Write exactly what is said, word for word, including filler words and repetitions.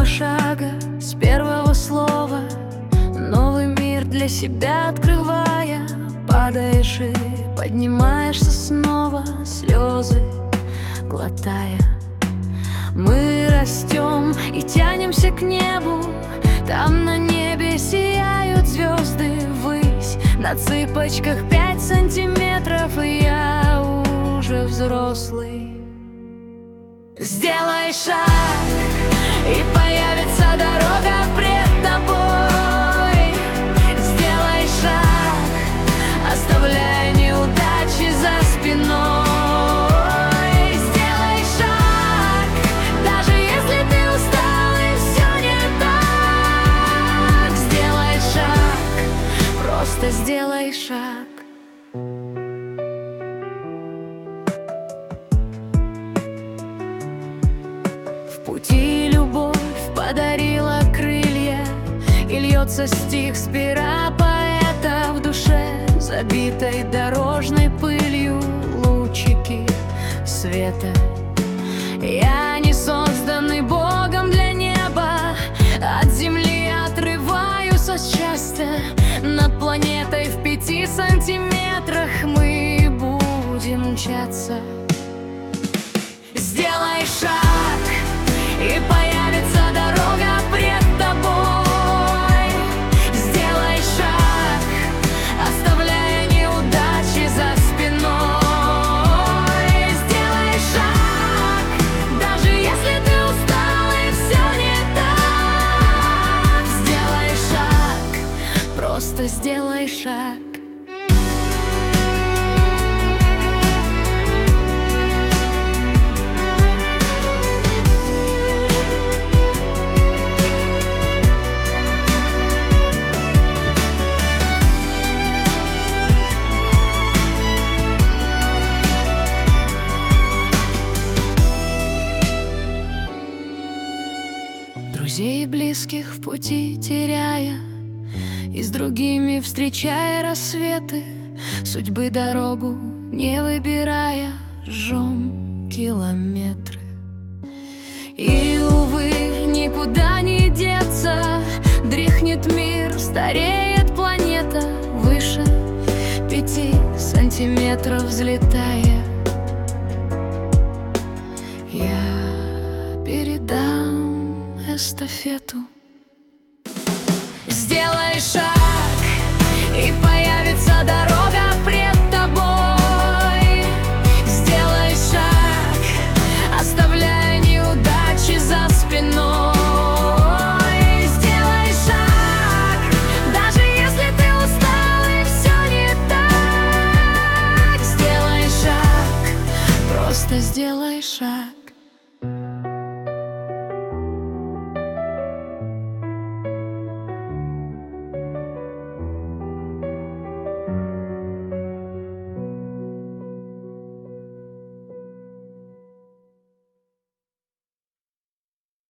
шага, с первого слова, новый мир для себя открывая. Падаешь и поднимаешься снова, слезы глотая. Мы растем и тянемся к небу, там на небе сияют звезды ввысь. На цыпочках пять сантиметров, и я уже взрослый. Сделай шаг, и появится дорога пред тобой. Сделай шаг, оставляя неудачи за спиной. Сделай шаг, даже если ты устал и все не так. Сделай шаг, просто сделай шаг. В пути любовь подарила крылья, и льется стих с пера поэта в душе, забитой дорожной пылью лучики света. Я не созданный Богом для неба, от земли отрываюсь от счастья. Над планетой в пяти сантиметрах мы будем мчаться. Сделай шаг, и появится дорога пред тобой. Сделай шаг, оставляя неудачи за спиной. Сделай шаг, даже если ты устал и все не так. Сделай шаг, просто сделай шаг. Друзей и близких в пути теряя, и с другими встречая рассветы, судьбы дорогу не выбирая, жжем километры. И, увы, никуда не деться, дряхнет мир, стареет планета, выше пяти сантиметров взлетая. Я передам эстафету. Сделай шаг, и появится дорога пред тобой. Сделай шаг, оставляя неудачи за спиной. Сделай шаг, даже если ты устал и все не так. Сделай шаг, просто сделай шаг.